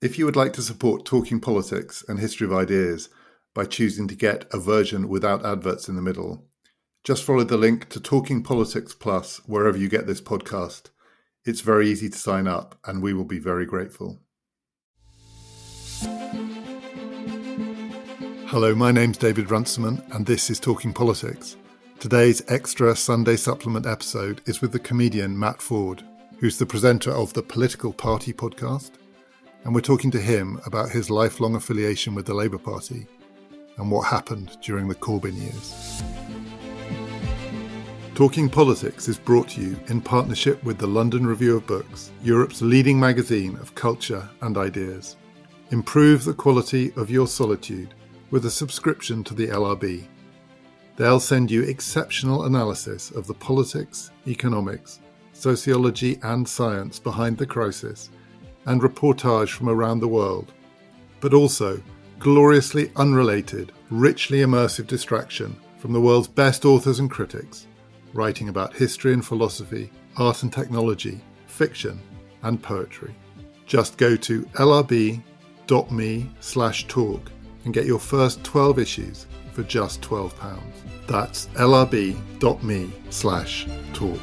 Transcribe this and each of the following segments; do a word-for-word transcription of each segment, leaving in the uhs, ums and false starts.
If you would like to support Talking Politics and History of Ideas by choosing to get a version without adverts in the middle, just follow the link to Talking Politics Plus wherever you get this podcast. It's very easy to sign up, and we will be very grateful. Hello, my name's David Runciman, and this is Talking Politics. Today's extra Sunday supplement episode is with the comedian Matt Forde, who's the presenter of the Political Party podcast, and we're talking to him about his lifelong affiliation with the Labour Party and what happened during the Corbyn years. Talking Politics is brought to you in partnership with the London Review of Books, Europe's leading magazine of culture and ideas. Improve the quality of your solitude with a subscription to the L R B. They'll send you exceptional analysis of the politics, economics, sociology and science behind the crisis, and reportage from around the world, but also gloriously unrelated, richly immersive distraction from the world's best authors and critics, writing about history and philosophy, art and technology, fiction and poetry. Just go to lrb.me slash talk and get your first twelve issues for just twelve pounds. That's lrb.me slash talk.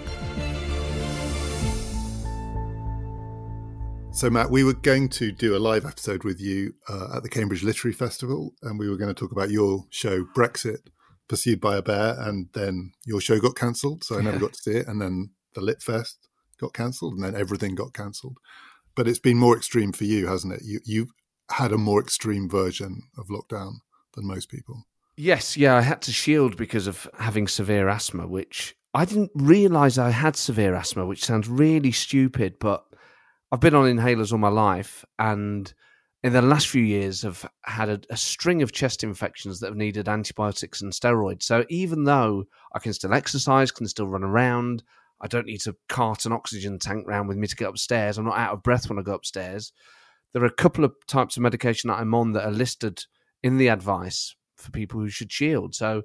So, Matt, we were going to do a live episode with you uh, at the Cambridge Literary Festival, and we were going to talk about your show, Brexit, Pursued by a Bear, and then your show got cancelled, so I never got to see it, and then the Lit Fest got cancelled, and then everything got cancelled. But it's been more extreme for you, hasn't it? You, you've had a more extreme version of lockdown than most people. Yes, yeah, I had to shield because of having severe asthma, which I didn't realise I had severe asthma, which sounds really stupid, but I've been on inhalers all my life, and in the last few years I've had a, a string of chest infections that have needed antibiotics and steroids. So even though I can still exercise, can still run around, I don't need to cart an oxygen tank round with me to get upstairs, I'm not out of breath when I go upstairs, there are a couple of types of medication that I'm on that are listed in the advice for people who should shield. So,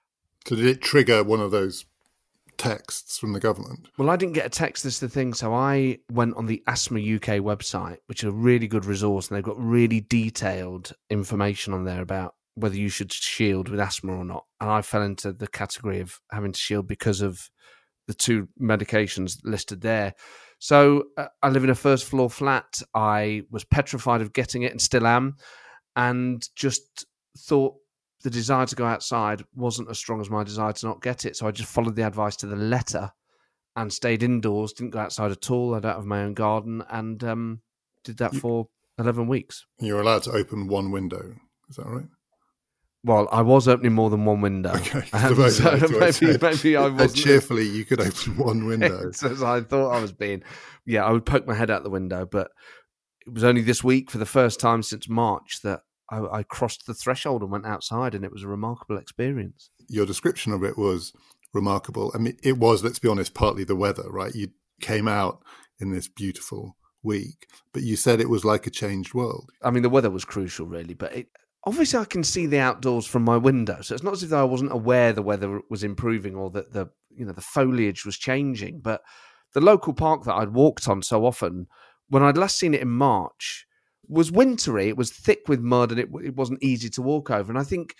so did it trigger one of those texts from the government? Well, I didn't get a text, this is the thing. So I went on the Asthma U K website, which is a really good resource, and they've got really detailed information on there about whether you should shield with asthma or not. And I fell into the category of having to shield because of the two medications listed there. So uh, I live in a first floor flat. I was petrified of getting it and still am, and just thought the desire to go outside wasn't as strong as my desire to not get it. So I just followed the advice to the letter and stayed indoors, didn't go outside at all. I don't have my own garden, and um, did that you, for eleven weeks. You're allowed to open one window. Is that right? Well, I was opening more than one window. Okay. Um, so maybe, maybe I wasn't. Cheerfully, you could open one window. As I thought I was being. Yeah, I would poke my head out the window, but it was only this week, for the first time since March, that I, I crossed the threshold and went outside, and it was a remarkable experience. Your description of it was remarkable. I mean, it was, let's be honest, partly the weather, right? You came out in this beautiful week, but you said it was like a changed world. I mean, the weather was crucial, really, but it, obviously I can see the outdoors from my window, so it's not as if I wasn't aware the weather was improving or that the you know the foliage was changing. But the local park that I'd walked on so often, when I'd last seen it in March, was wintry. It was thick with mud, and it, it wasn't easy to walk over. And I think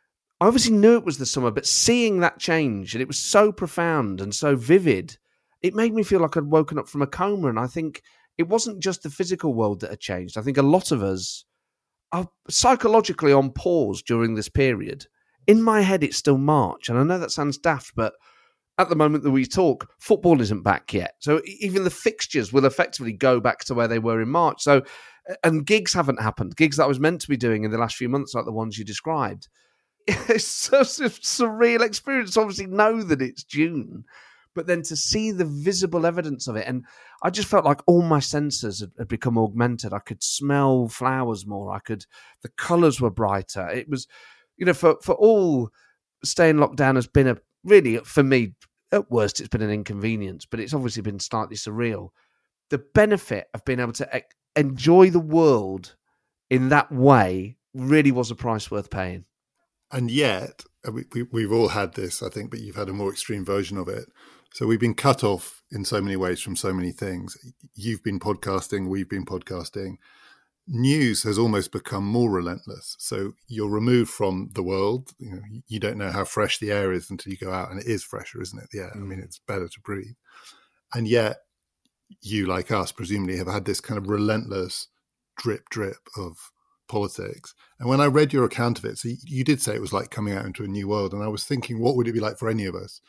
I obviously knew it was the summer, but seeing that change, and it was so profound and so vivid, it made me feel like I'd woken up from a coma. And I think it wasn't just the physical world that had changed. I think a lot of us are psychologically on pause during this period. In my head, it's still March, and I know that sounds daft, but at the moment that we talk, football isn't back yet. So even the fixtures will effectively go back to where they were in March. So, and gigs haven't happened. Gigs that I was meant to be doing in the last few months, like the ones you described. It's such a surreal experience. Obviously, know that it's June, but then to see the visible evidence of it, and I just felt like all my senses had, had become augmented. I could smell flowers more. I could, the colours were brighter. It was, you know, for for all, staying locked down has been a really, for me, at worst, it's been an inconvenience, but it's obviously been slightly surreal. The benefit of being able to enjoy the world in that way really was a price worth paying. And yet, we, we, we've all had this, I think, but you've had a more extreme version of it. So we've been cut off in so many ways from so many things. You've been podcasting, we've been podcasting. news has almost become more relentless. So you're removed from the world. You know, you don't know how fresh the air is until you go out, and it is fresher, isn't it? The air. Mm. I mean, it's better to breathe. And yet, you, like us, presumably have had this kind of relentless drip, drip of politics. And when I read your account of it, so you did say it was like coming out into a new world. And I was thinking, what would it be like for any of us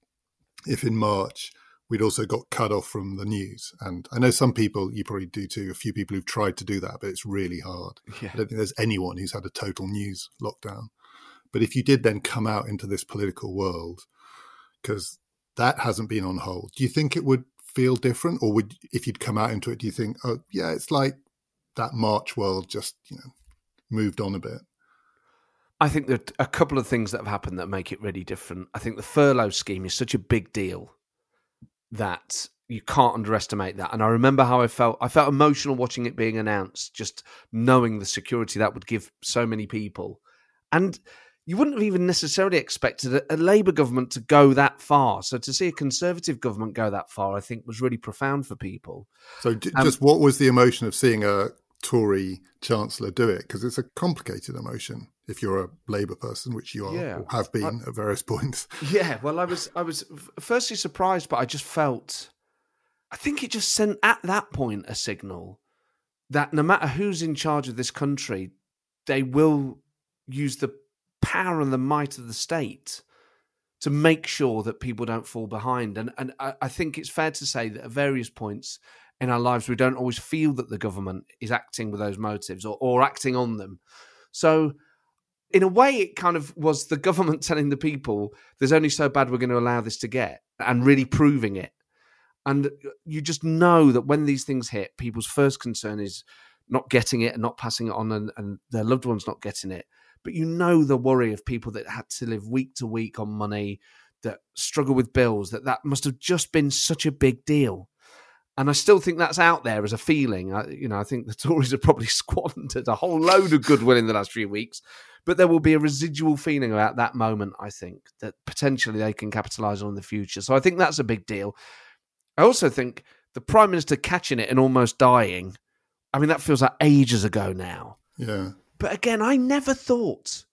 if in March we'd also got cut off from the news? And I know some people, you probably do too, a few people who've tried to do that, but it's really hard. Yeah. I don't think there's anyone who's had a total news lockdown. But if you did then come out into this political world, because that hasn't been on hold, do you think it would feel different? Or would, if you'd come out into it, do you think, oh, yeah, it's like that March world just, you know, moved on a bit? I think that a couple of things that have happened that make it really different. I think the furlough scheme is such a big deal that you can't underestimate that. And I remember how I felt. I felt emotional watching it being announced, just knowing the security that would give so many people. And you wouldn't have even necessarily expected a, a Labour government to go that far. So to see a Conservative government go that far, I think was really profound for people. So d- um, just what was the emotion of seeing a Tory Chancellor do it? Because it's a complicated emotion if you're a Labour person, which you are, yeah, or have been I, at various points. Yeah, well, I was I was firstly surprised, but I just felt, I think it just sent at that point a signal that no matter who's in charge of this country, they will use the power and the might of the state to make sure that people don't fall behind. And and I, I think it's fair to say that at various points in our lives, we don't always feel that the government is acting with those motives or, or acting on them. So in a way, it kind of was the government telling the people, there's only so bad we're going to allow this to get, and really proving it. And you just know that when these things hit, people's first concern is not getting it and not passing it on, and, and their loved ones not getting it. But you know the worry of people that had to live week to week on money, that struggle with bills, that that must have just been such a big deal. And I still think that's out there as a feeling. I, you know, I think the Tories have probably squandered a whole load of goodwill in the last few weeks, but there will be a residual feeling about that moment, I think, that potentially they can capitalise on in the future. So I think that's a big deal. I also think the Prime Minister catching it and almost dying, I mean, that feels like ages ago now. Yeah. But again, I never thought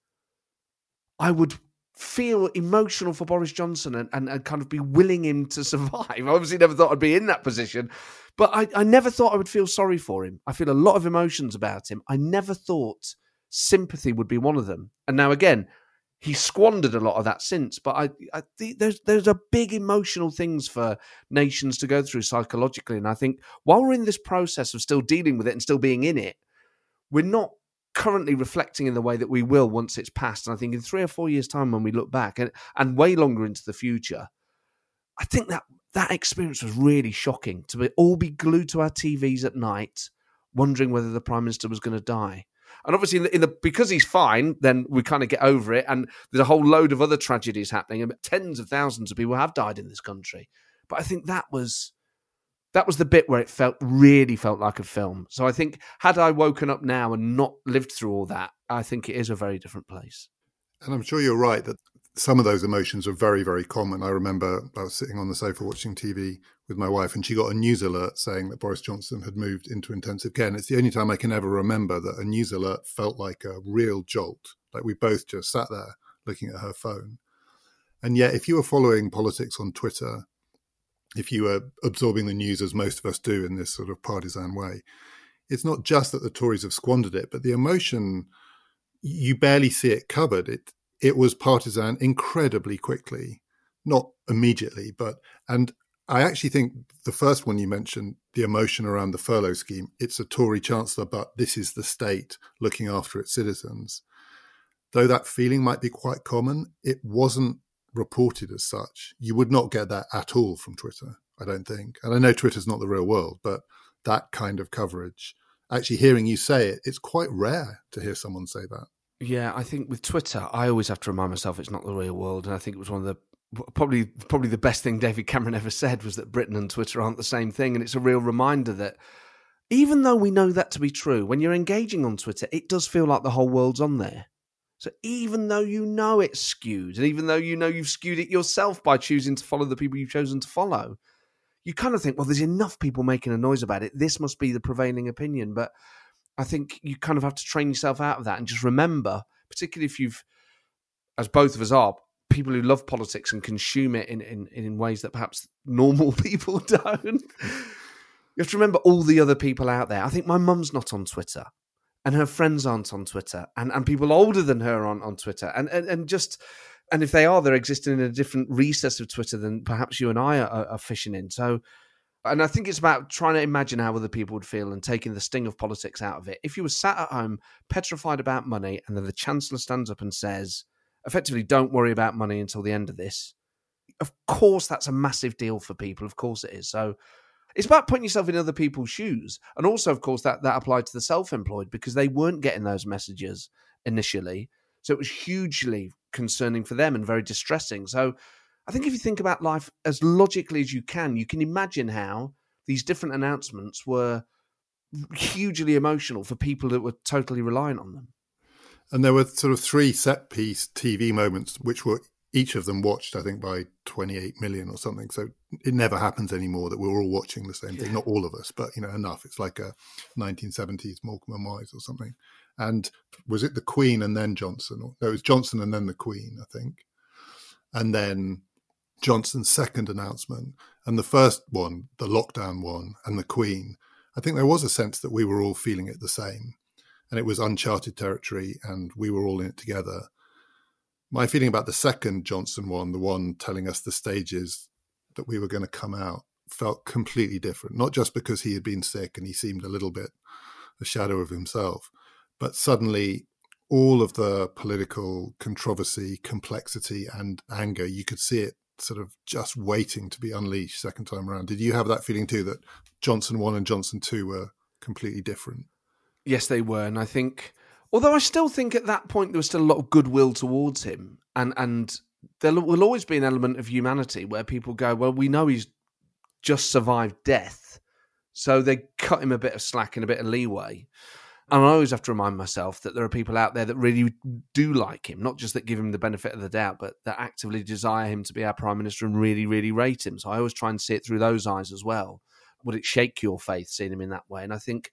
I would feel emotional for Boris Johnson and, and, and kind of be willing him to survive. I obviously never thought I'd be in that position, but I, I never thought I would feel sorry for him. I feel a lot of emotions about him. I never thought sympathy would be one of them. And now again, he squandered a lot of that since, but I, I think there's there's a big emotional things for nations to go through psychologically. And I think while we're in this process of still dealing with it and still being in it, we're not currently reflecting in the way that we will once it's passed. And I think in three or four years' time, when we look back and, and way longer into the future, I think that that experience was really shocking, to be, all be glued to our T Vs at night, wondering whether the Prime Minister was going to die. And obviously, in the, in the because he's fine, then we kind of get over it. And there's a whole load of other tragedies happening, and tens of thousands of people have died in this country. But I think that was that was the bit where it felt really felt like a film. So I think had I woken up now and not lived through all that, I think it is a very different place. And I'm sure you're right that some of those emotions are very, very common. I remember I was sitting on the sofa watching T V with my wife, and she got a news alert saying that Boris Johnson had moved into intensive care. And it's the only time I can ever remember that a news alert felt like a real jolt. Like we both just sat there looking at her phone. And yet, if you were following politics on Twitter, if you were absorbing the news as most of us do in this sort of partisan way, it's not just that the Tories have squandered it, but the emotion, you barely see it covered. It it was partisan incredibly quickly, not immediately, but, and I actually think the first one you mentioned, the emotion around the furlough scheme, it's a Tory Chancellor, but this is the state looking after its citizens. Though that feeling might be quite common, it wasn't reported as such. You would not get that at all from Twitter, I don't think. And I know Twitter's not the real world, but that kind of coverage, actually hearing you say it, it's quite rare to hear someone say that. Yeah, I think with Twitter, I always have to remind myself it's not the real world. And I think it was one of the, probably probably the best thing David Cameron ever said was that Britain and Twitter aren't the same thing. And it's a real reminder that even though we know that to be true, when you're engaging on Twitter, it does feel like the whole world's on there. So even though you know it's skewed, and even though you know you've skewed it yourself by choosing to follow the people you've chosen to follow, you kind of think, well, there's enough people making a noise about it. This must be the prevailing opinion. But I think you kind of have to train yourself out of that and just remember, particularly if you've, as both of us are, people who love politics and consume it in, in, in ways that perhaps normal people don't. You have to remember all the other people out there. I think my mum's not on Twitter and her friends aren't on Twitter and, and people older than her on, on Twitter. And, and, and just, and if they are, they're existing in a different recess of Twitter than perhaps you and I are, are fishing in. So, and I think it's about trying to imagine how other people would feel and taking the sting of politics out of it. If you were sat at home, petrified about money, and then the Chancellor stands up and says, effectively, don't worry about money until the end of this, of course that's a massive deal for people. Of course it is. So it's about putting yourself in other people's shoes. And also, of course, that, that applied to the self-employed because they weren't getting those messages initially. So it was hugely concerning for them and very distressing. So I think if you think about life as logically as you can, you can imagine how these different announcements were hugely emotional for people that were totally reliant on them. And there were sort of three set-piece T V moments, which were each of them watched, I think, by twenty-eight million or something. So it never happens anymore that we're all watching the same thing. Yeah. Not all of us, but, you know, enough. It's like a nineteen seventies Morecambe and Wise or something. And was it the Queen and then Johnson? Or, no, it was Johnson and then the Queen, I think. And then Johnson's second announcement. And the first one, the lockdown one, and the Queen, I think there was a sense that we were all feeling it the same. And it was uncharted territory and we were all in it together. My feeling about the second Johnson one, the one telling us the stages that we were going to come out, felt completely different. Not just because he had been sick and he seemed a little bit a shadow of himself, but suddenly all of the political controversy, complexity and anger, you could see it sort of just waiting to be unleashed second time around. Did you have that feeling too, that Johnson one and Johnson two were completely different? Yes, they were. And I think, although I still think at that point there was still a lot of goodwill towards him. And and there will always be an element of humanity where people go, well, we know he's just survived death. So they cut him a bit of slack and a bit of leeway. And I always have to remind myself that there are people out there that really do like him, not just that give him the benefit of the doubt, but that actively desire him to be our Prime Minister and really, really rate him. So I always try and see it through those eyes as well. Would it shake your faith seeing him in that way? And I think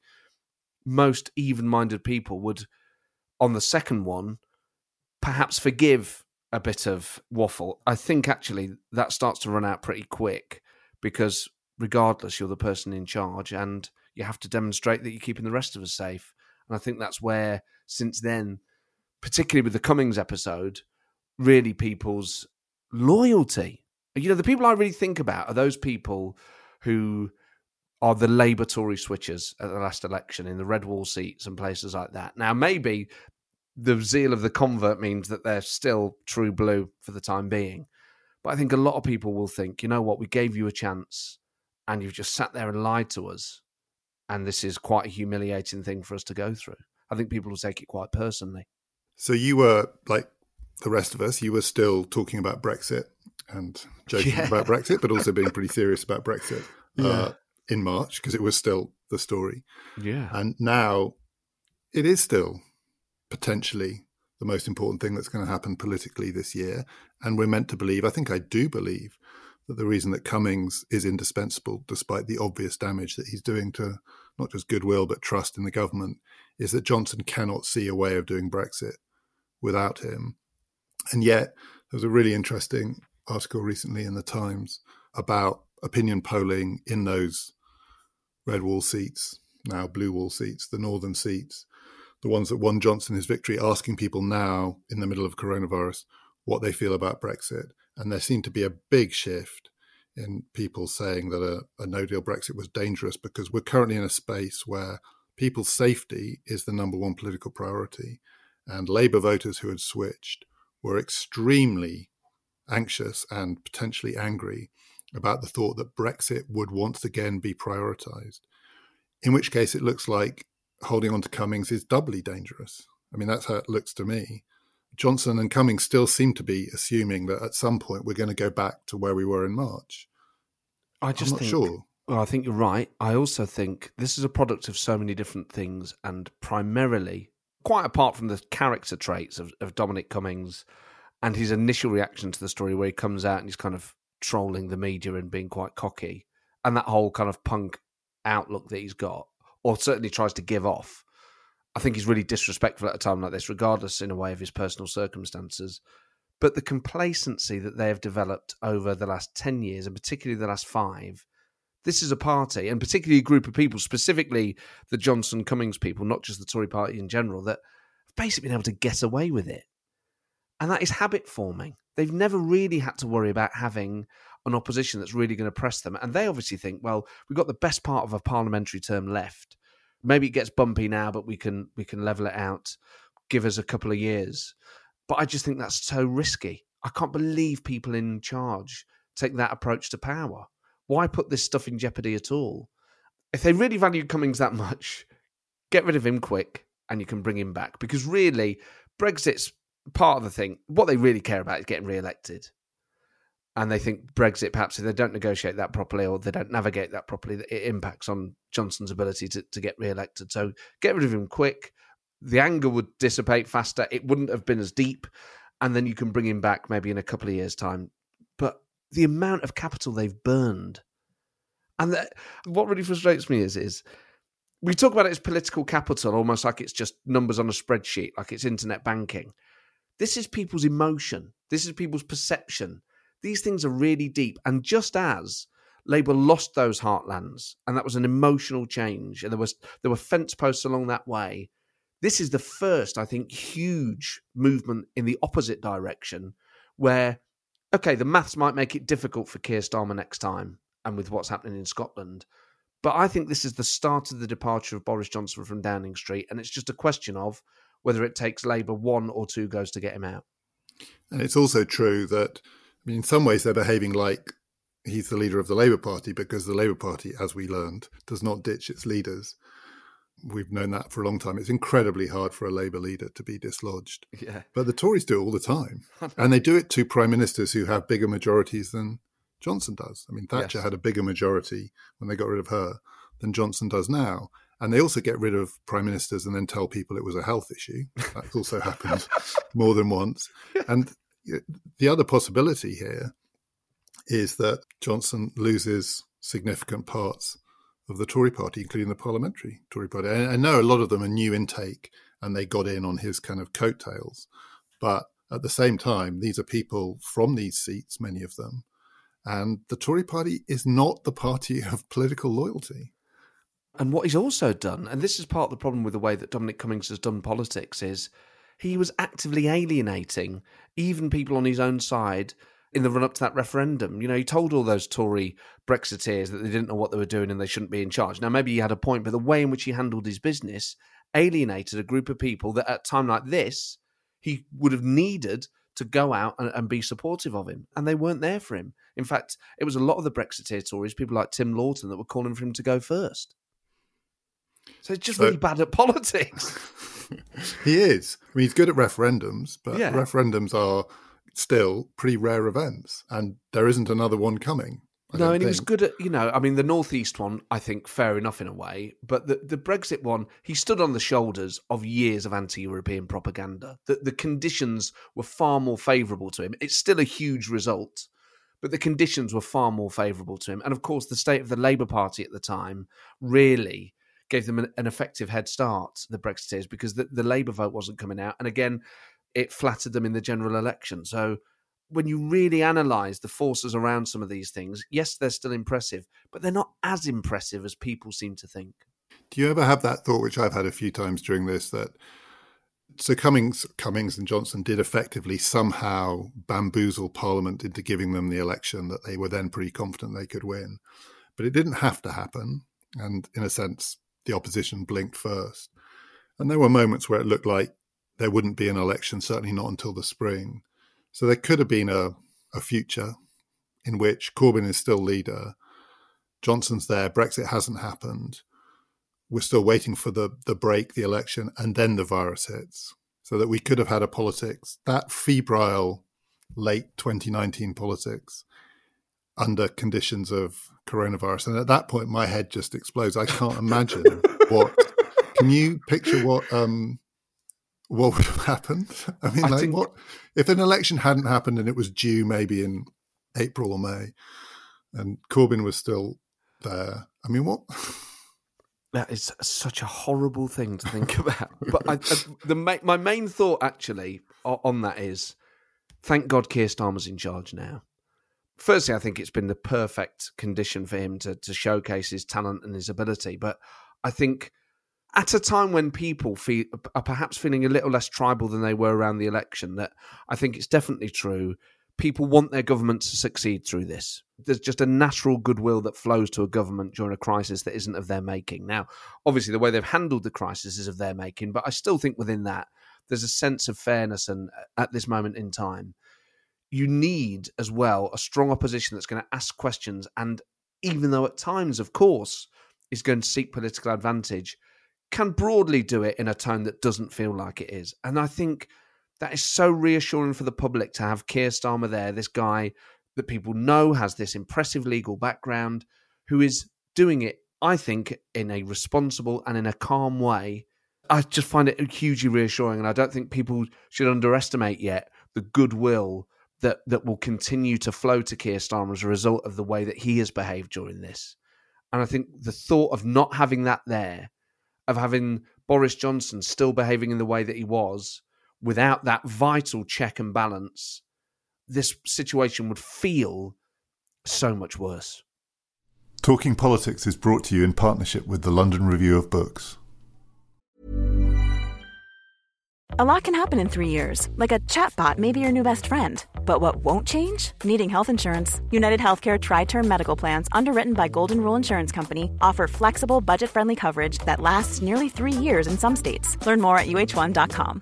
most even-minded people would, on the second one, perhaps forgive a bit of waffle. I think actually that starts to run out pretty quick because regardless, you're the person in charge and you have to demonstrate that you're keeping the rest of us safe. And I think that's where, since then, particularly with the Cummings episode, really people's loyalty. You know, the people I really think about are those people who are the Labour Tory switchers at the last election in the red wall seats and places like that. Now, maybe the zeal of the convert means that they're still true blue for the time being. But I think a lot of people will think, you know what, we gave you a chance and you've just sat there and lied to us. And this is quite a humiliating thing for us to go through. I think people will take it quite personally. So you were, like the rest of us, you were still talking about Brexit and joking yeah. about Brexit, but also being pretty serious about Brexit. Yeah. Uh, in March, because it was still the story. Yeah. And now it is still potentially the most important thing that's going to happen politically this year. And we're meant to believe, I think I do believe, that the reason that Cummings is indispensable, despite the obvious damage that he's doing to not just goodwill, but trust in the government, is that Johnson cannot see a way of doing Brexit without him. And yet there was a really interesting article recently in the Times about opinion polling in those red wall seats, now blue wall seats, the northern seats, the ones that won Johnson his victory, asking people now in the middle of coronavirus what they feel about Brexit. And there seemed to be a big shift in people saying that a, a no-deal Brexit was dangerous because we're currently in a space where people's safety is the number one political priority. And Labour voters who had switched were extremely anxious and potentially angry about the thought that Brexit would once again be prioritised, in which case it looks like holding on to Cummings is doubly dangerous. I mean, that's how it looks to me. Johnson and Cummings still seem to be assuming that at some point we're going to go back to where we were in March. I just I'm not think, sure. Well, I think you're right. I also think this is a product of so many different things, and primarily, quite apart from the character traits of, of Dominic Cummings and his initial reaction to the story where he comes out and he's kind of trolling the media and being quite cocky, and that whole kind of punk outlook that he's got, or certainly tries to give off. I think he's really disrespectful at a time like this, regardless in a way of his personal circumstances. But the complacency that they have developed over the last ten years, and particularly the last five, this is a party, and particularly a group of people, specifically the Johnson Cummings people, not just the Tory party in general, that have basically been able to get away with it. And that is habit forming. They've never really had to worry about having an opposition that's really going to press them. And they obviously think, well, we've got the best part of a parliamentary term left. Maybe it gets bumpy now, but we can we can level it out. Give us a couple of years. But I just think that's so risky. I can't believe people in charge take that approach to power. Why put this stuff in jeopardy at all? If they really value Cummings that much, get rid of him quick and you can bring him back. Because really, Brexit's part of the thing. What they really care about is getting re-elected. And they think Brexit, perhaps if they don't negotiate that properly or they don't navigate that properly, it impacts on Johnson's ability to, to get re-elected. So get rid of him quick. The anger would dissipate faster. It wouldn't have been as deep. And then you can bring him back maybe in a couple of years' time. But the amount of capital they've burned. And that, what really frustrates me is, is we talk about it as political capital, almost like it's just numbers on a spreadsheet, like it's internet banking. This is people's emotion. This is people's perception. These things are really deep. And just as Labour lost those heartlands, and that was an emotional change, and there was there were fence posts along that way, this is the first, I think, huge movement in the opposite direction where, okay, the maths might make it difficult for Keir Starmer next time and with what's happening in Scotland. But I think this is the start of the departure of Boris Johnson from Downing Street, and it's just a question of whether it takes Labour one or two goes to get him out. And it's also true that, I mean, in some ways they're behaving like he's the leader of the Labour Party, because the Labour Party, as we learned, does not ditch its leaders. We've known that for a long time. It's incredibly hard for a Labour leader to be dislodged. Yeah. But the Tories do it all the time. And they do it to prime ministers who have bigger majorities than Johnson does. I mean, Thatcher yes. had a bigger majority when they got rid of her than Johnson does now. And they also get rid of prime ministers and then tell people it was a health issue. That's also happened more than once. And the other possibility here is that Johnson loses significant parts of the Tory party, including the parliamentary Tory party. I, I know a lot of them are new intake and they got in on his kind of coattails. But at the same time, these are people from these seats, many of them. And the Tory party is not the party of political loyalty. And what he's also done, and this is part of the problem with the way that Dominic Cummings has done politics, is he was actively alienating even people on his own side in the run-up to that referendum. You know, he told all those Tory Brexiteers that they didn't know what they were doing and they shouldn't be in charge. Now, maybe he had a point, but the way in which he handled his business alienated a group of people that at a time like this, he would have needed to go out and, and be supportive of him. And they weren't there for him. In fact, it was a lot of the Brexiteer Tories, people like Tim Lawton, that were calling for him to go first. So he's just really so, bad at politics. He is. I mean, he's good at referendums, but yeah. referendums are still pretty rare events, and there isn't another one coming. I no, and think. he was good at, you know, I mean, the Northeast one, I think, fair enough in a way, but the, the Brexit one, he stood on the shoulders of years of anti-European propaganda. The, the conditions were far more favourable to him. It's still a huge result, but the conditions were far more favourable to him. And of course, the state of the Labour Party at the time really gave them an, an effective head start, the Brexiteers, because the, the Labour vote wasn't coming out. And again, it flattered them in the general election. So when you really analyse the forces around some of these things, yes, they're still impressive, but they're not as impressive as people seem to think. Do you ever have that thought, which I've had a few times during this, that so Cummings, Cummings and Johnson did effectively somehow bamboozle Parliament into giving them the election that they were then pretty confident they could win. But it didn't have to happen. And in a sense, the opposition blinked first. And there were moments where it looked like there wouldn't be an election, certainly not until the spring. So there could have been a, a future in which Corbyn is still leader, Johnson's there, Brexit hasn't happened, we're still waiting for the, the break, the election, and then the virus hits. So that we could have had a politics, that febrile late twenty nineteen politics under conditions of coronavirus. And at that point, my head just explodes. I can't imagine what, can you picture what... Um, What would have happened? I mean, I like think... what if an election hadn't happened and it was due maybe in April or May, and Corbyn was still there? I mean, what? That is such a horrible thing to think about. But I, I, the my main thought actually on that is, thank God Keir Starmer's in charge now. Firstly, I think it's been the perfect condition for him to, to showcase his talent and his ability. But I think at a time when people feel, are perhaps feeling a little less tribal than they were around the election, that I think it's definitely true. People want their government to succeed through this. There's just a natural goodwill that flows to a government during a crisis that isn't of their making. Now, obviously, the way they've handled the crisis is of their making, but I still think within that, there's a sense of fairness and at this moment in time. You need, as well, a strong opposition that's going to ask questions and, even though at times, of course, is going to seek political advantage, can broadly do it in a tone that doesn't feel like it is. And I think that is so reassuring for the public to have Keir Starmer there, this guy that people know has this impressive legal background, who is doing it, I think, in a responsible and in a calm way. I just find it hugely reassuring, and I don't think people should underestimate yet the goodwill that that will continue to flow to Keir Starmer as a result of the way that he has behaved during this. And I think the thought of not having that there, of having Boris Johnson still behaving in the way that he was, without that vital check and balance, this situation would feel so much worse. Talking Politics is brought to you in partnership with the London Review of Books. A lot can happen in three years, like a chatbot may be your new best friend. But what won't change? Needing health insurance. United Healthcare Tri-Term Medical Plans, underwritten by Golden Rule Insurance Company, offer flexible, budget-friendly coverage that lasts nearly three years in some states. Learn more at U H one dot com.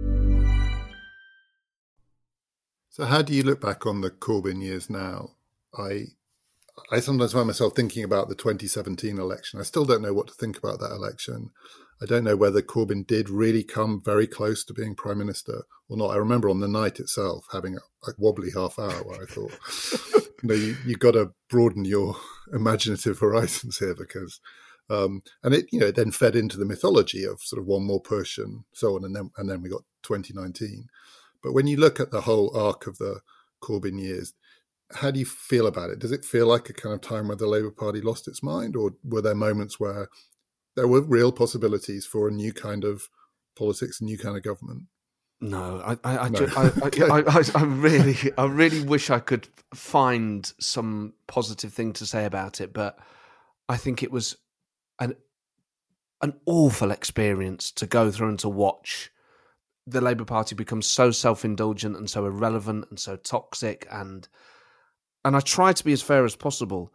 So how do you look back on the Corbyn years now? I I sometimes find myself thinking about the twenty seventeen election. I still don't know what to think about that election. I don't know whether Corbyn did really come very close to being Prime Minister or not. I remember on the night itself having a, a wobbly half hour where I thought, you know, you, you've got to broaden your imaginative horizons here because, um, and it, you know, it then fed into the mythology of sort of one more push and so on. And then, and then we got twenty nineteen. But when you look at the whole arc of the Corbyn years, how do you feel about it? Does it feel like a kind of time where the Labour Party lost its mind, or were there moments where there were real possibilities for a new kind of politics, a new kind of government? No, I, I, I, No. Ju- I, Okay. I, I, I really, I really wish I could find some positive thing to say about it, but I think it was an an awful experience to go through and to watch the Labour Party become so self-indulgent and so irrelevant and so toxic, and and I tried to be as fair as possible.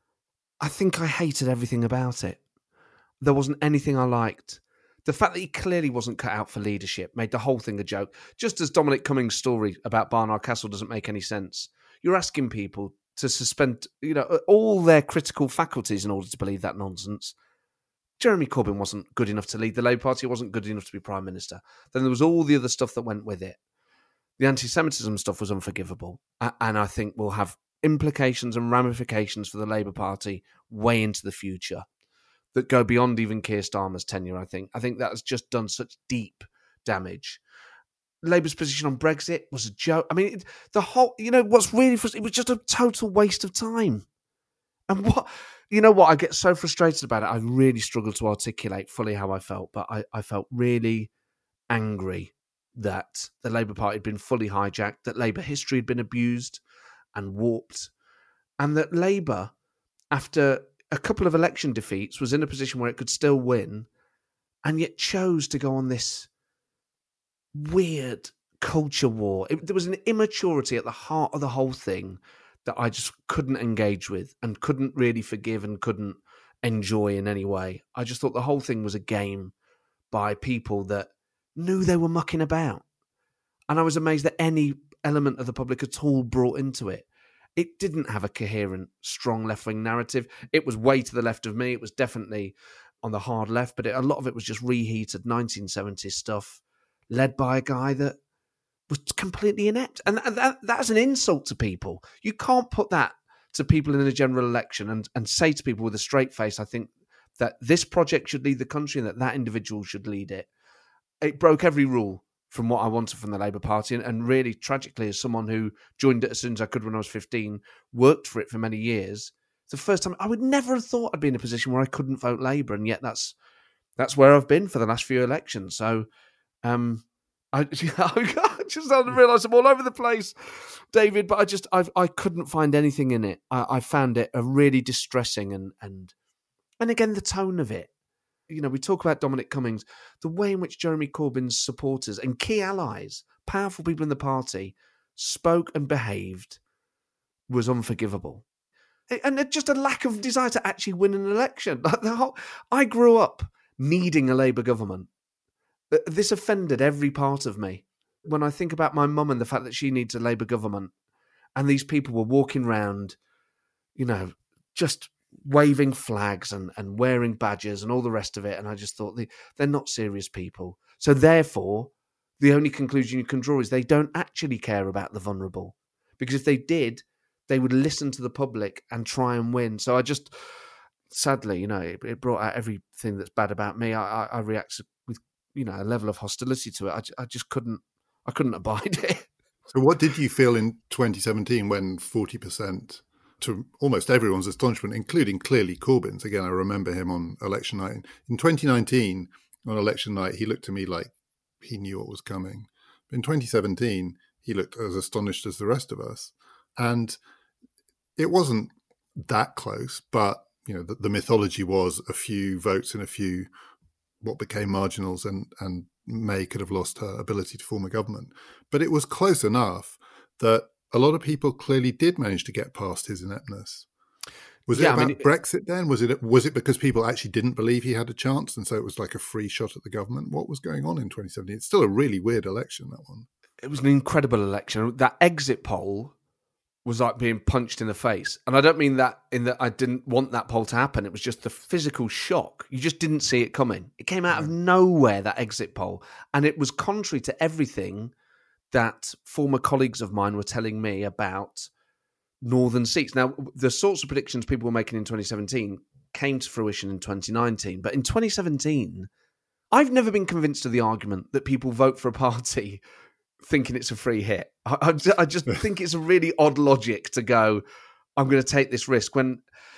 I think I hated everything about it. There wasn't anything I liked. The fact that he clearly wasn't cut out for leadership made the whole thing a joke. Just as Dominic Cummings' story about Barnard Castle doesn't make any sense. You're asking people to suspend, you know, all their critical faculties in order to believe that nonsense. Jeremy Corbyn wasn't good enough to lead the Labour Party. He wasn't good enough to be Prime Minister. Then there was all the other stuff that went with it. The anti-Semitism stuff was unforgivable. And I think will have implications and ramifications for the Labour Party way into the future that go beyond even Keir Starmer's tenure, I think. I think that has just done such deep damage. Labour's position on Brexit was a joke. I mean, it, the whole, you know, what's really frustrating, it was just a total waste of time. And what, you know what, I get so frustrated about it, I really struggle to articulate fully how I felt, but I, I felt really angry that the Labour Party had been fully hijacked, that Labour history had been abused and warped, and that Labour, after a couple of election defeats, was in a position where it could still win, and yet chose to go on this weird culture war. It, there was an immaturity at the heart of the whole thing that I just couldn't engage with and couldn't really forgive and couldn't enjoy in any way. I just thought the whole thing was a game by people that knew they were mucking about. And I was amazed that any element of the public at all brought into it. It didn't have a coherent, strong left-wing narrative. It was way to the left of me. It was definitely on the hard left, but it, a lot of it was just reheated nineteen seventies stuff, led by a guy that was completely inept. And that, that, that's an insult to people. You can't put that to people in a general election and, and say to people with a straight face, I think that this project should lead the country and that that individual should lead it. It broke every rule from what I wanted from the Labour Party. And, and really, tragically, as someone who joined it as soon as I could when I was fifteen, worked for it for many years, It's the first time I would never have thought I'd be in a position where I couldn't vote Labour, and yet that's that's where I've been for the last few elections. So um, I, I just started to realise I'm all over the place, David. But I just I I couldn't find anything in it. I, I found it a really distressing and and and again the tone of it. You know, we talk about Dominic Cummings, the way in which Jeremy Corbyn's supporters and key allies, powerful people in the party, spoke and behaved was unforgivable. And just a lack of desire to actually win an election. Like the whole, I grew up needing a Labour government. This offended every part of me. When I think about my mum and the fact that she needs a Labour government, and these people were walking round, you know, just waving flags and, and wearing badges and all the rest of it, and I just thought they, they're not serious people. So therefore, the only conclusion you can draw is they don't actually care about the vulnerable. Because if they did, they would listen to the public and try and win. So I just, sadly, you know, it, it brought out everything that's bad about me. I, I, I reacted with, you know, a level of hostility to it. I, I just couldn't, I couldn't abide it. So what did you feel in twenty seventeen when forty percent, to almost everyone's astonishment, including clearly Corbyn's, again, I remember him on election night. In twenty nineteen, on election night, he looked to me like he knew what was coming. In twenty seventeen, he looked as astonished as the rest of us. And it wasn't that close, but you know, the, the mythology was a few votes and a few what became marginals, and, and May could have lost her ability to form a government. But it was close enough that a lot of people clearly did manage to get past his ineptness. Was it yeah, about I mean, Brexit then? Was it was it because people actually didn't believe he had a chance, and so it was like a free shot at the government? What was going on in twenty seventeen? It's still a really weird election, that one. It was an incredible election. That exit poll was like being punched in the face. And I don't mean that in that I didn't want that poll to happen. It was just the physical shock. You just didn't see it coming. It came out of nowhere, that exit poll. And it was contrary to everything that former colleagues of mine were telling me about northern seats. Now, the sorts of predictions people were making in twenty seventeen came to fruition in twenty nineteen. But in twenty seventeen, I've never been convinced of the argument that people vote for a party thinking it's a free hit. I, I just think it's a really odd logic to go, I'm going to take this risk, when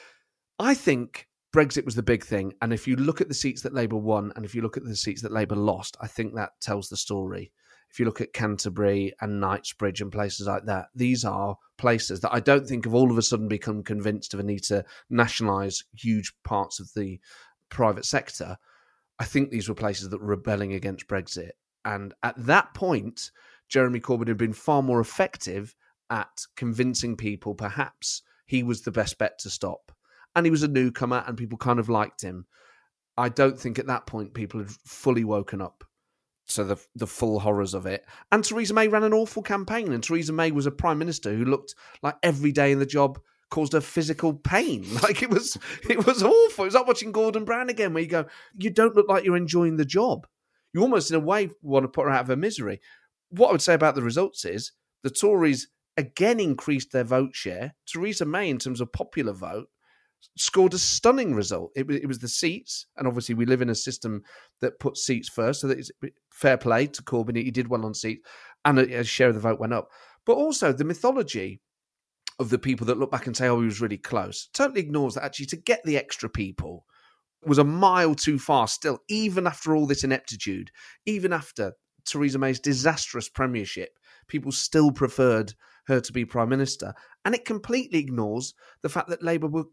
I think Brexit was the big thing. And if you look at the seats that Labour won and if you look at the seats that Labour lost, I think that tells the story. If you look at Canterbury and Knightsbridge and places like that, these are places that I don't think have all of a sudden become convinced of a need to nationalise huge parts of the private sector. I think these were places that were rebelling against Brexit. And at that point, Jeremy Corbyn had been far more effective at convincing people perhaps he was the best bet to stop. And he was a newcomer and people kind of liked him. I don't think at that point people had fully woken up to the the full horrors of it. And Theresa May ran an awful campaign, and Theresa May was a prime minister who looked like every day in the job caused her physical pain. Like it was it was awful. It was like watching Gordon Brown again, where you go, you don't look like you're enjoying the job. You almost in a way want to put her out of her misery. What I would say about the results is the Tories again increased their vote share. Theresa May, in terms of popular vote, scored a stunning result. It was, it was the seats, and obviously we live in a system that puts seats first, so that it's fair play to Corbyn. He did well on seats, and a, a share of the vote went up. But also the mythology of the people that look back and say, oh, he was really close, totally ignores that actually to get the extra people was a mile too far still, even after all this ineptitude, even after Theresa May's disastrous premiership, people still preferred her to be Prime Minister. And it completely ignores the fact that Labour were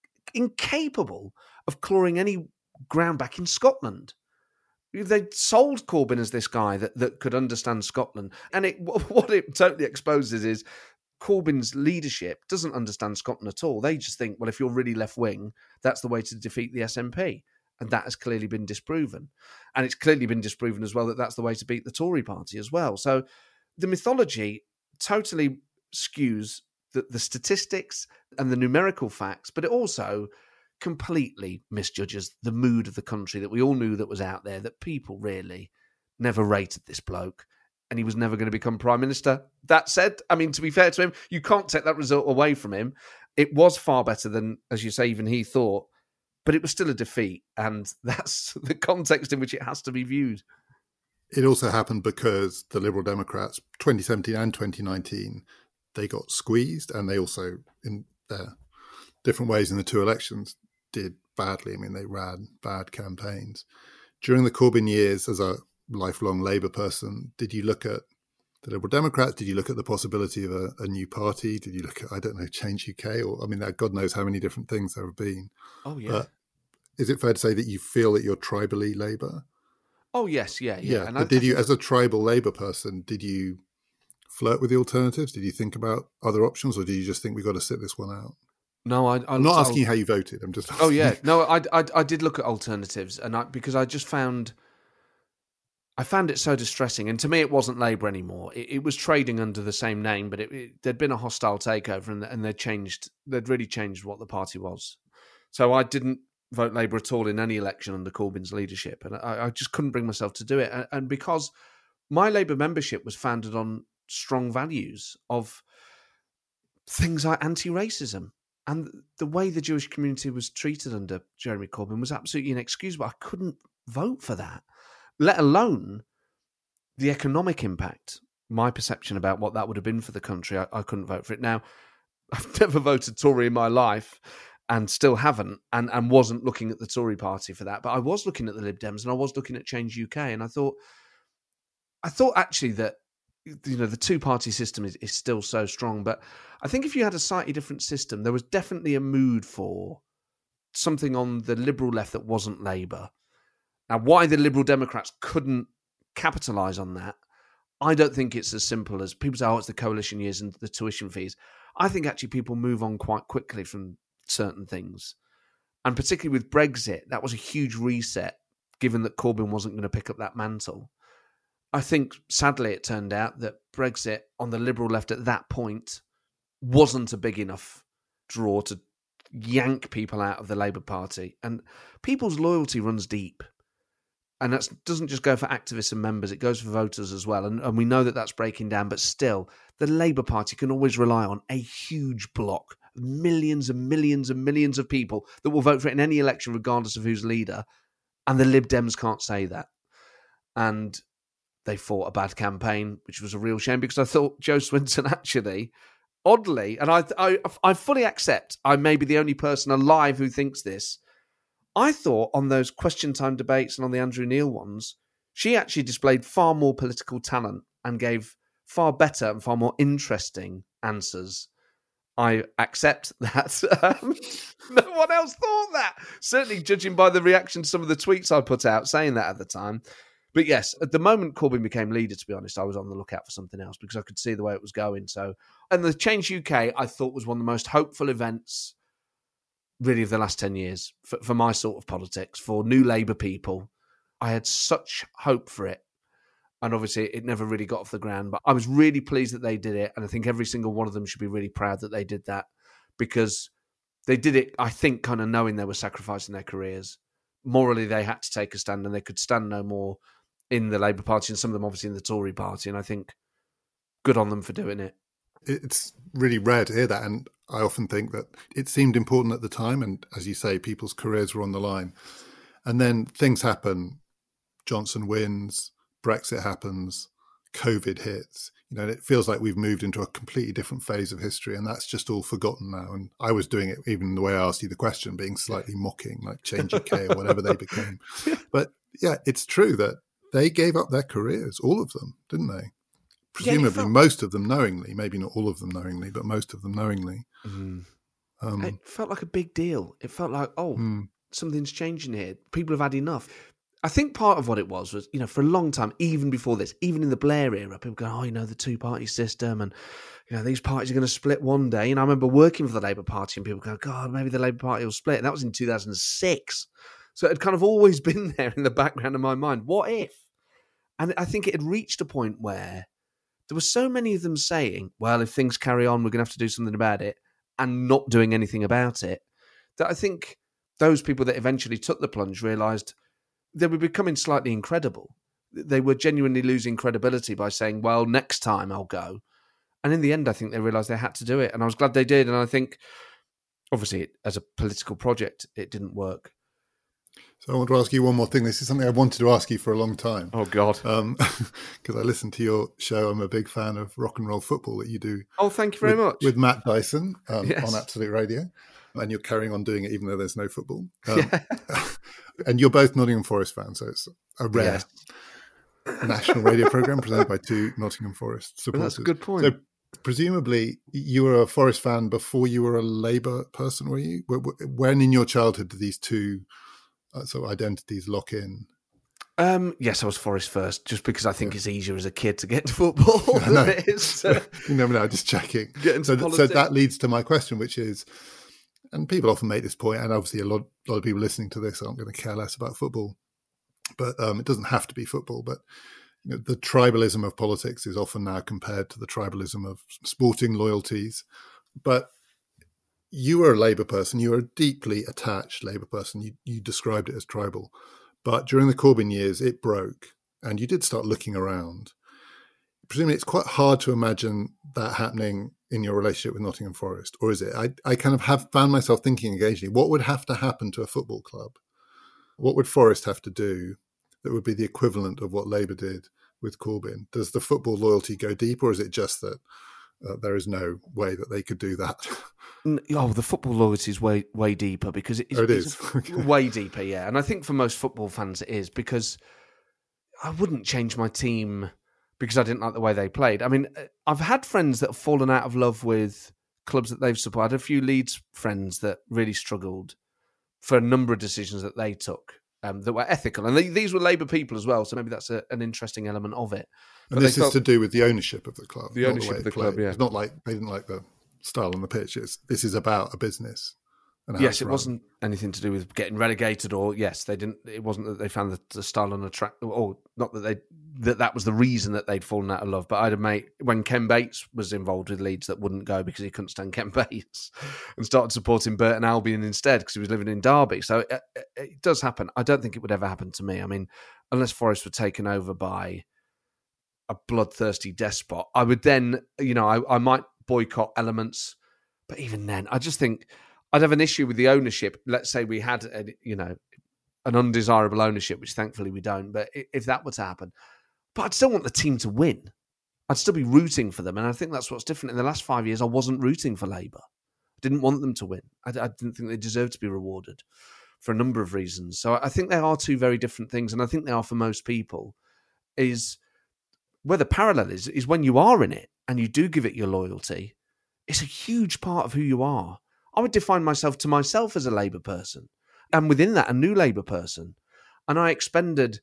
incapable of clawing any ground back in Scotland. They sold Corbyn as this guy that, that could understand Scotland. And it, what it totally exposes is Corbyn's leadership doesn't understand Scotland at all. They just think, well, if you're really left-wing, that's the way to defeat the S N P. And that has clearly been disproven. And it's clearly been disproven as well that that's the way to beat the Tory party as well. So the mythology totally skews the, the statistics and the numerical facts, but it also completely misjudges the mood of the country that we all knew that was out there, that people really never rated this bloke. And he was never going to become Prime Minister. That said, I mean, to be fair to him, you can't take that result away from him. It was far better than, as you say, even he thought. But it was still a defeat, and that's the context in which it has to be viewed. It also happened because the Liberal Democrats, twenty seventeen and twenty nineteen, they got squeezed, and they also, in their different ways in the two elections, did badly. I mean, they ran bad campaigns. During the Corbyn years, as a lifelong Labour person, did you look at the Liberal Democrats? Did you look at the possibility of a, a new party? Did you look at, I don't know, Change U K? Or, I mean, God knows how many different things there have been. Oh, yeah. But is it fair to say that you feel that you're tribally Labour? Oh, yes, yeah, yeah. Yeah, and but I, did I you, as a tribal Labour person, did you flirt with the alternatives? Did you think about other options, or did you just think we've got to sit this one out? No, I, I I'm not asking you how you voted. I'm just asking Oh, yeah. you. No, I, I, I did look at alternatives, and I, because I just found... I found it so distressing. And to me, it wasn't Labour anymore. It, it was trading under the same name, but it, it, there'd been a hostile takeover, and, and they'd changed. They'd really changed what the party was. So I didn't vote Labour at all in any election under Corbyn's leadership, and I, I just couldn't bring myself to do it. And, and because my Labour membership was founded on strong values of things like anti-racism, and the way the Jewish community was treated under Jeremy Corbyn was absolutely inexcusable. I couldn't vote for that, let alone the economic impact. My perception about what that would have been for the country, I, I couldn't vote for it. Now, I've never voted Tory in my life and still haven't, and, and wasn't looking at the Tory party for that. But I was looking at the Lib Dems and I was looking at Change U K, and I thought, I thought actually that, you know, the two-party system is, is still so strong. But I think if you had a slightly different system, there was definitely a mood for something on the Liberal left that wasn't Labour. Now, why the Liberal Democrats couldn't capitalise on that, I don't think it's as simple as people say, oh, it's the coalition years and the tuition fees. I think actually people move on quite quickly from certain things. And particularly with Brexit, that was a huge reset, given that Corbyn wasn't going to pick up that mantle. I think, sadly, it turned out that Brexit on the Liberal left at that point wasn't a big enough draw to yank people out of the Labour Party. And people's loyalty runs deep. And that doesn't just go for activists and members, it goes for voters as well. And, and we know that that's breaking down, but still, the Labour Party can always rely on a huge block, millions and millions and millions of people that will vote for it in any election, regardless of who's leader. And the Lib Dems can't say that. And they fought a bad campaign, which was a real shame, because I thought Jo Swinson actually, oddly, and I, I, I fully accept I may be the only person alive who thinks this, I thought on those question time debates and on the Andrew Neil ones, she actually displayed far more political talent and gave far better and far more interesting answers. I accept that. Um, no one else thought that. Certainly judging by the reaction to some of the tweets I put out saying that at the time. But yes, at the moment Corbyn became leader, to be honest, I was on the lookout for something else because I could see the way it was going. So, and the Change U K, I thought, was one of the most hopeful events really of the last ten years for, for my sort of politics, for New Labour people. I had such hope for it. And obviously it never really got off the ground, but I was really pleased that they did it. And I think every single one of them should be really proud that they did that, because they did it, I think, kind of knowing they were sacrificing their careers. Morally, they had to take a stand, and they could stand no more in the Labour Party, and some of them obviously in the Tory Party. And I think good on them for doing it. It's really rare to hear that. And I often think that it seemed important at the time. And as you say, people's careers were on the line. And then things happen. Johnson wins, Brexit happens, COVID hits. You know, it feels like we've moved into a completely different phase of history, and that's just all forgotten now. And I was doing it even the way I asked you the question, being slightly mocking, like Change U K or whatever they became. But yeah, it's true that they gave up their careers, all of them, didn't they? Presumably, yeah, felt... most of them knowingly, maybe not all of them knowingly, but most of them knowingly. Mm. Um, it felt like a big deal. It felt like, oh, mm. something's changing here. People have had enough. I think part of what it was was, you know, for a long time, even before this, even in the Blair era, people go, oh, you know, the two-party system and, you know, these parties are going to split one day. And I remember working for the Labour Party and people go, God, maybe the Labour Party will split. And that was in two thousand six. So it had kind of always been there in the background of my mind. What if? And I think it had reached a point where there were so many of them saying, well, if things carry on, we're going to have to do something about it, and not doing anything about it, that I think those people that eventually took the plunge realised they were becoming slightly incredible. They were genuinely losing credibility by saying, well, next time I'll go. And in the end, I think they realised they had to do it. And I was glad they did. And I think, obviously, as a political project, it didn't work. So I want to ask you one more thing. This is something I wanted to ask you for a long time. Oh, God. Because um, I listen to your show. I'm a big fan of Rock and Roll Football that you do. Oh, thank you very with, much. With Matt Dyson um, yes. on Absolute Radio. and you're carrying on doing it even though there's no football. Um, yeah. And you're both Nottingham Forest fans, so it's a rare yes. national radio programme presented by two Nottingham Forest supporters. Well, that's a good point. So presumably you were a Forest fan before you were a Labour person, were you? When in your childhood did these two uh, sort of identities lock in? Um, yes, I was Forest first, just because I think yeah. it's easier as a kid to get to football than it is. To you never know, just checking. Get into so, politics. so that leads to my question, which is, and people often make this point, and obviously a lot, a lot of people listening to this aren't going to care less about football, but um, it doesn't have to be football. But you know, the tribalism of politics is often now compared to the tribalism of sporting loyalties. But you were a Labour person, you were a deeply attached Labour person. You, you described it as tribal. But during the Corbyn years, it broke, and you did start looking around. Presumably, it's quite hard to imagine that happening in your relationship with Nottingham Forest, or is it? I, I kind of have found myself thinking occasionally, what would have to happen to a football club? What would Forest have to do that would be the equivalent of what Labour did with Corbyn? Does the football loyalty go deep, or is it just that uh, there is no way that they could do that? Oh, the football loyalty is way way deeper because it is, oh, it is. Okay. way deeper, yeah. And I think for most football fans it is, because I wouldn't change my team because I didn't like the way they played. I mean, I've had friends that have fallen out of love with clubs that they've supported. I had a few Leeds friends that really struggled for a number of decisions that they took um, that were ethical. And they, these were Labour people as well, so maybe that's a, an interesting element of it. But and this felt, is to do with the ownership of the club. The ownership the of the club, yeah. It's not like they didn't like the style on the pitch. It's, this is about a business. And yes, it run. wasn't anything to do with getting relegated, or yes, they didn't. It wasn't that they found the, the style unattractive, or not that they that that was the reason that they'd fallen out of love. But I had a mate when Ken Bates was involved with Leeds that wouldn't go because he couldn't stand Ken Bates, and started supporting Burton Albion instead because he was living in Derby. So it, it, it does happen. I don't think it would ever happen to me. I mean, unless Forest were taken over by a bloodthirsty despot, I would then, you know, I, I might boycott elements. But even then, I just think I'd have an issue with the ownership. Let's say we had, a, you know, an undesirable ownership, which thankfully we don't. But if that were to happen, but I'd still want the team to win. I'd still be rooting for them. And I think that's what's different. In the last five years, I wasn't rooting for Labour. I didn't want them to win. I, I didn't think they deserved to be rewarded for a number of reasons. So I think they are two very different things. And I think they are for most people. Is where the parallel is, is when you are in it and you do give it your loyalty, it's a huge part of who you are. I would define myself to myself as a Labour person, and within that, a new Labour person. And I expended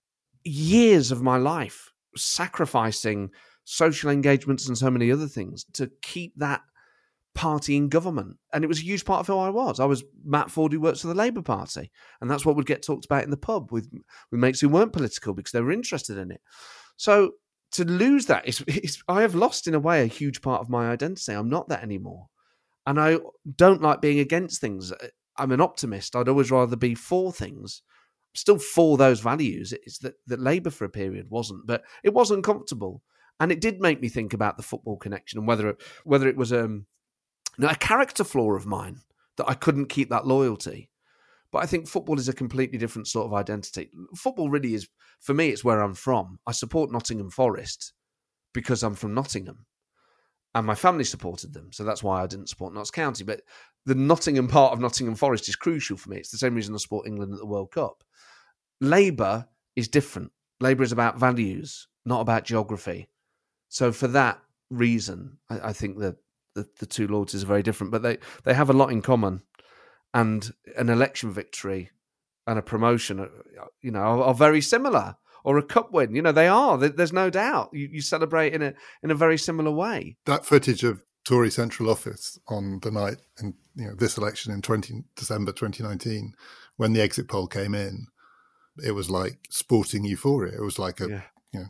years of my life sacrificing social engagements and so many other things to keep that party in government. And it was a huge part of who I was. I was Matt Ford, who works for the Labour Party. And that's what would get talked about in the pub with, with mates who weren't political because they were interested in it. So to lose that, is, is, I have lost in a way a huge part of my identity. I'm not that anymore. And I don't like being against things. I'm an optimist. I'd always rather be for things. I'm still for those values. It's that, that Labour for a period wasn't, but it wasn't comfortable. And it did make me think about the football connection and whether, whether it was um, you know, a character flaw of mine that I couldn't keep that loyalty. But I think football is a completely different sort of identity. Football really is, for me, it's where I'm from. I support Nottingham Forest because I'm from Nottingham. And my family supported them, so that's why I didn't support Notts County. But the Nottingham part of Nottingham Forest is crucial for me. It's the same reason I support England at the World Cup. Labour is different. Labour is about values, not about geography. So for that reason, I, I think that the, the two loyalties are very different, but they, they have a lot in common. And an election victory and a promotion, you know, are, are very similar. Or a cup win, you know, they are. There's no doubt. You, you celebrate in a in a very similar way. That footage of Tory Central Office on the night in you know this election in twenty December twenty nineteen, when the exit poll came in, it was like sporting euphoria. It was like a yeah. you know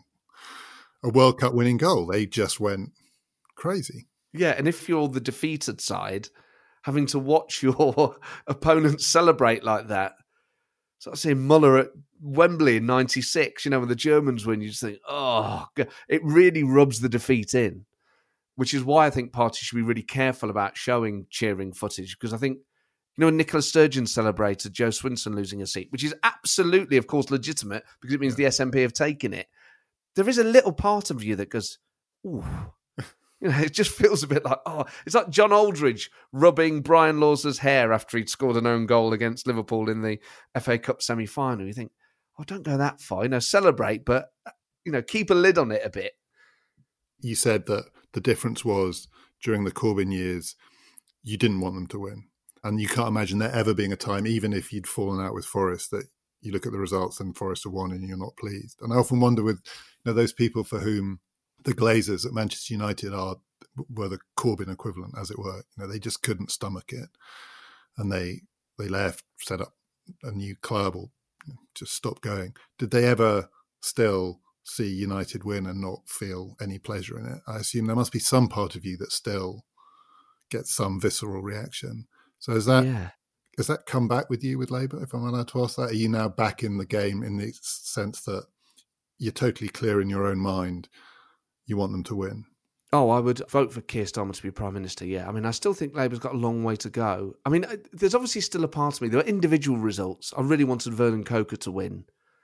a World Cup winning goal. They just went crazy. Yeah, and if you're the defeated side, having to watch your opponents celebrate like that. So I see Muller at Wembley in ninety-six, you know, when the Germans win, you just think, oh, God. It really rubs the defeat in, which is why I think parties should be really careful about showing cheering footage, because I think, you know, when Nicola Sturgeon celebrated Jo Swinson losing a seat, which is absolutely, of course, legitimate, because it means yeah. the S N P have taken it, there is a little part of you that goes, ooh, You know, it just feels a bit like, oh, it's like John Aldridge rubbing Brian Laws's hair after he'd scored an own goal against Liverpool in the F A Cup semi-final. You think, oh, don't go that far. You know, celebrate, but, you know, keep a lid on it a bit. You said that the difference was during the Corbyn years, you didn't want them to win. And you can't imagine there ever being a time, even if you'd fallen out with Forest, that you look at the results and Forest have won and you're not pleased. And I often wonder with you know those people for whom the Glazers at Manchester United are were the Corbyn equivalent, as it were. You know, they just couldn't stomach it, and they they left, set up a new club, or just stopped going. Did they ever still see United win and not feel any pleasure in it? I assume there must be some part of you that still gets some visceral reaction. So is that Yeah. has that come back with you with Labour, if I'm allowed to ask that? Are you now back in the game in the sense that you're totally clear in your own mind you want them to win? Oh, I would vote for Keir Starmer to be Prime Minister, yeah. I mean, I still think Labour's got a long way to go. I mean, there's obviously still a part of me. There are individual results. I really wanted Vernon Coker to win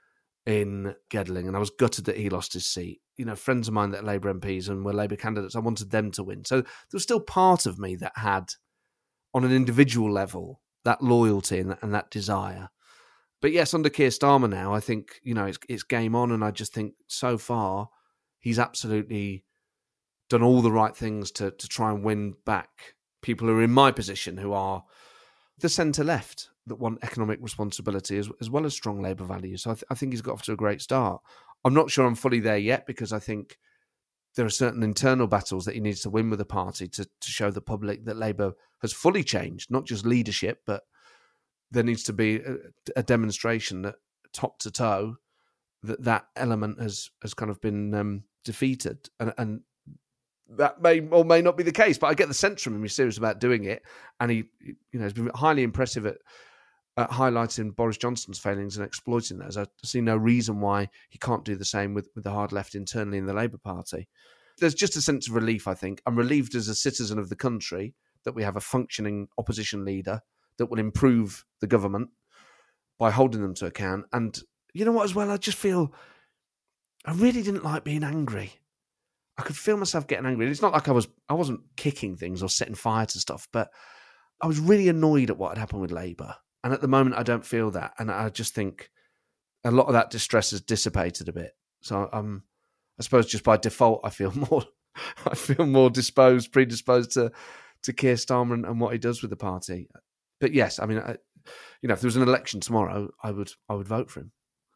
in Gedling, and I was gutted that he lost his seat. You know, friends of mine that are Labour M Ps and were Labour candidates, I wanted them to win. So there was still part of me that had, on an individual level, that loyalty and that, and that desire. But yes, under Keir Starmer now, I think, you know, it's, it's game on, and I just think so far he's absolutely done all the right things to to try and win back people who are in my position, who are the centre-left, that want economic responsibility as, as well as strong Labour values. So I, th- I think he's got off to a great start. I'm not sure I'm fully there yet, because I think there are certain internal battles that he needs to win with the party to, to show the public that Labour has fully changed, not just leadership, but there needs to be a, a demonstration that top to toe that that element has, has kind of been um, defeated. And, and that may or may not be the case, but I get the sense from him he's serious about doing it, and he, you know, has been highly impressive at, at highlighting Boris Johnson's failings and exploiting those. I see no reason why he can't do the same with, with the hard left internally in the Labour Party. There's just a sense of relief, I think. I'm relieved as a citizen of the country that we have a functioning opposition leader that will improve the government by holding them to account. And you know what, as well, I just feel I really didn't like being angry. I could feel myself getting angry. It's not like I was, I wasn't kicking things or setting fire to stuff, but I was really annoyed at what had happened with Labour. And at the moment, I don't feel that. And I just think a lot of that distress has dissipated a bit. So um, I suppose just by default, I feel more, I feel more disposed, predisposed to to Keir Starmer and, and what he does with the party. But yes, I mean, I, you know, if there was an election tomorrow, I would, I would vote for him.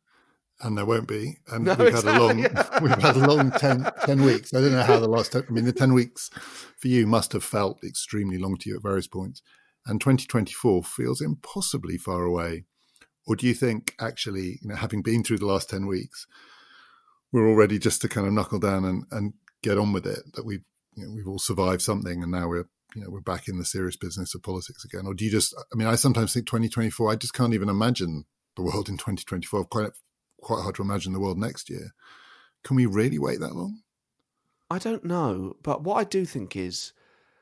And there won't be. And No, we've exactly, had a long, yeah. we've had a long ten, ten weeks. I don't know how the last ten, I mean, the ten weeks for you must have felt extremely long to you at various points. And twenty twenty-four feels impossibly far away. Or do you think actually, you know, having been through the last ten weeks, we're all ready just to kind of knuckle down and, and get on with it, that we've, you know, we've all survived something and now we're, you know, we're back in the serious business of politics again? Or do you just, I mean, I sometimes think twenty twenty-four, I just can't even imagine the world in twenty twenty-four. Quite quite hard to imagine the world next year. Can we really wait that long? I don't know, but what I do think is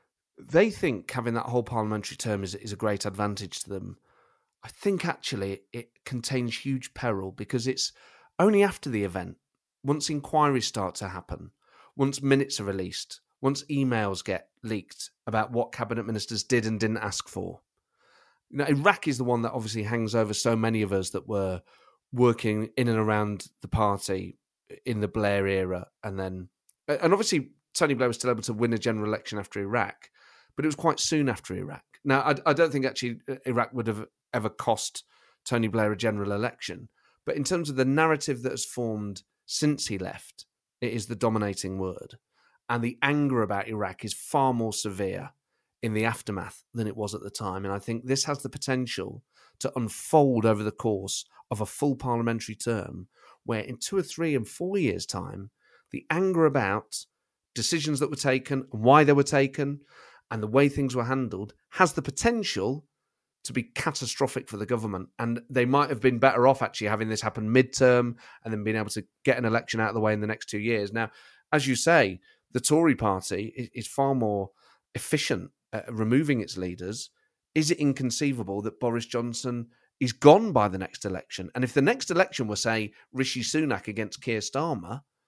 they think having that whole parliamentary term is, is a great advantage to them. I think actually it contains huge peril, because it's only after the event, once inquiries start to happen, once minutes are released, once emails get leaked about what cabinet ministers did and didn't ask for. You know, Iraq is the one that obviously hangs over so many of us that were working in and around the party in the Blair era. And then, and obviously Tony Blair was still able to win a general election after Iraq, but it was quite soon after Iraq. Now, I, I don't think actually Iraq would have ever cost Tony Blair a general election, but in terms of the narrative that has formed since he left, it is the dominating word. And the anger about Iraq is far more severe in the aftermath than it was at the time. And I think this has the potential to unfold over the course of a full parliamentary term, where in two or three and four years' time, the anger about decisions that were taken and why they were taken and the way things were handled has the potential to be catastrophic for the government. And they might have been better off actually having this happen mid-term and then being able to get an election out of the way in the next two years. Now, as you say, the Tory party is, is far more efficient at removing its leaders. Is it inconceivable that Boris Johnson is gone by the next election? And if the next election were, say, Rishi Sunak against Keir Starmer,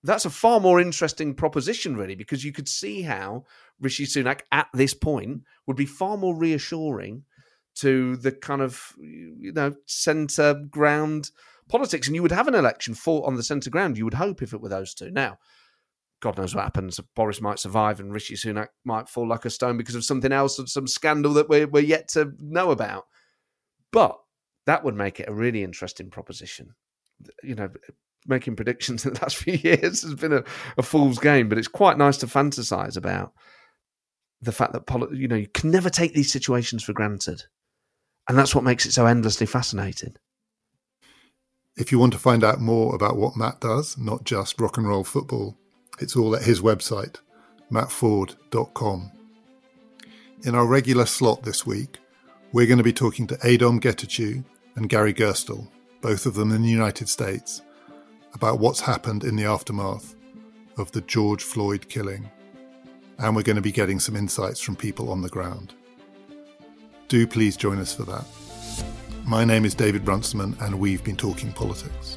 that's a far more interesting proposition, really, because you could see how Rishi Sunak at this point would be far more reassuring to the kind of, you know, centre ground politics. And you would have an election fought on the centre ground, you would hope, if it were those two. Now, God knows what happens. Boris might survive and Rishi Sunak might fall like a stone because of something else, or some scandal that we're, we're yet to know about. But that would make it a really interesting proposition. You know, making predictions in the last few years has been a, a fool's game, but it's quite nice to fantasize about the fact that, poli- you know, you can never take these situations for granted. And that's what makes it so endlessly fascinating. If you want to find out more about what Matt does, not just rock and roll football, it's all at his website, matt ford dot com. In our regular slot this week, we're going to be talking to Adom Getachew and Gary Gerstle, both of them in the United States, about what's happened in the aftermath of the George Floyd killing. And we're going to be getting some insights from people on the ground. Do please join us for that. My name is David Runciman, and we've been talking politics.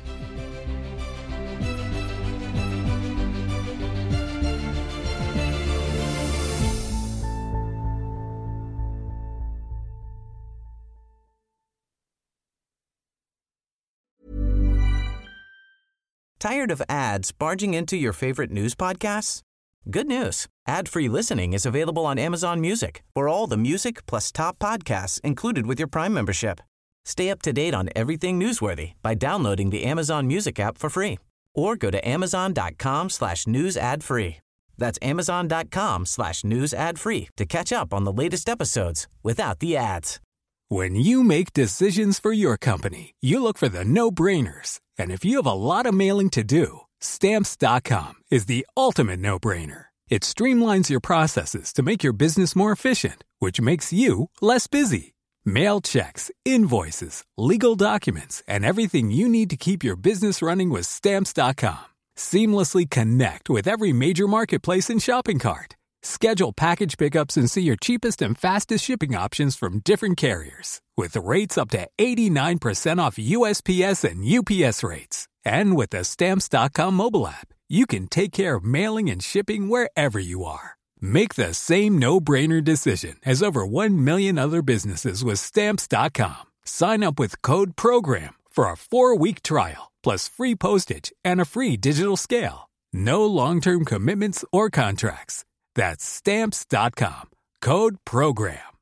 Tired of ads barging into your favorite news podcasts? Good news. Ad-free listening is available on Amazon Music for all the music plus top podcasts included with your Prime membership. Stay up to date on everything newsworthy by downloading the Amazon Music app for free or go to amazon.com slash news ad free. That's amazon.com slash news ad free to catch up on the latest episodes without the ads. When you make decisions for your company, you look for the no-brainers. And if you have a lot of mailing to do, Stamps dot com is the ultimate no-brainer. It streamlines your processes to make your business more efficient, which makes you less busy. Mail checks, invoices, legal documents, and everything you need to keep your business running with Stamps dot com. Seamlessly connect with every major marketplace and shopping cart. Schedule package pickups and see your cheapest and fastest shipping options from different carriers, with rates up to eighty-nine percent off U S P S and U P S rates. And with the Stamps dot com mobile app, you can take care of mailing and shipping wherever you are. Make the same no-brainer decision as over one million other businesses with Stamps dot com. Sign up with code PROGRAM for a four-week trial, plus free postage and a free digital scale. No long-term commitments or contracts. That's Stamps dot com. Code PROGRAM.